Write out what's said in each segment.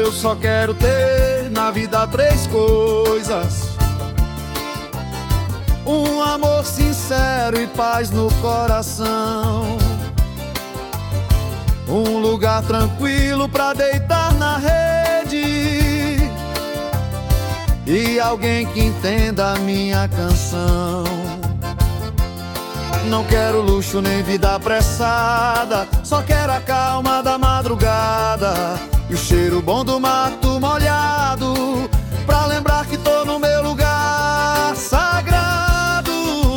Eu só quero ter na vida três coisas: um amor sincero e paz no coração, um lugar tranquilo pra deitar na rede e alguém que entenda a minha canção. Não quero luxo nem vida apressada, só quero a calma da madrugada e o cheiro bom do mato molhado, pra lembrar que tô no meu lugar sagrado.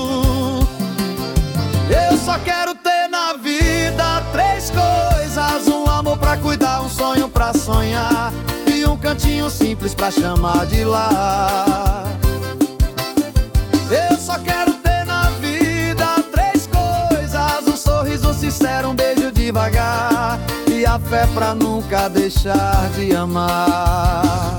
Eu só quero ter na vida três coisas: um amor pra cuidar, um sonho pra sonhar e um cantinho simples pra chamar de lar. Eu só quero ter na vida três coisas: um sorriso sincero, um beijo devagar e a fé pra nunca deixar de amar.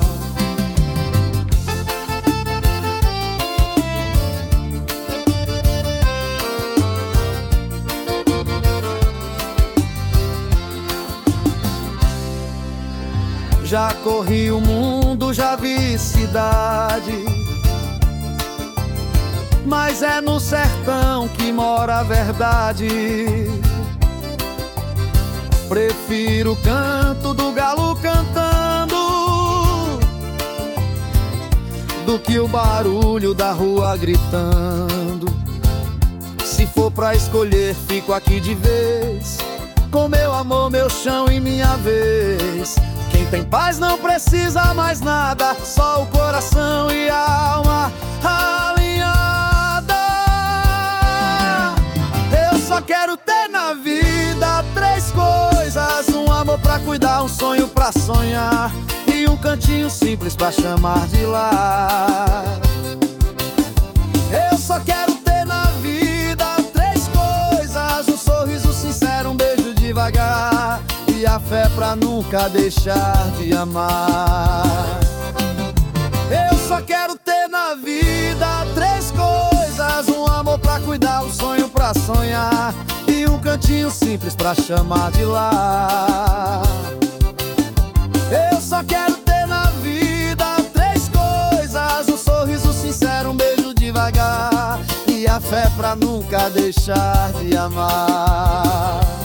Já corri o mundo, já vi cidade, mas é no sertão que mora a verdade. Prefiro o canto do galo cantando do que o barulho da rua gritando. Se for pra escolher, fico aqui de vez, com meu amor, meu chão e minha vez. Quem tem paz não precisa mais nada, só o coração e a alma alinhada. Eu só quero ter na vida três coisas: um amor pra cuidar, um sonho pra sonhar e um cantinho simples pra chamar de lar. Eu só quero ter na vida três coisas: um sorriso sincero, um beijo devagar e a fé pra nunca deixar de amar. Eu só quero ter na vida três coisas: um amor pra cuidar, um sonho pra sonhar e um cantinho simples pra chamar de lar. Eu só quero ter na vida três coisas: um sorriso sincero, um beijo devagar e a fé pra nunca deixar de amar.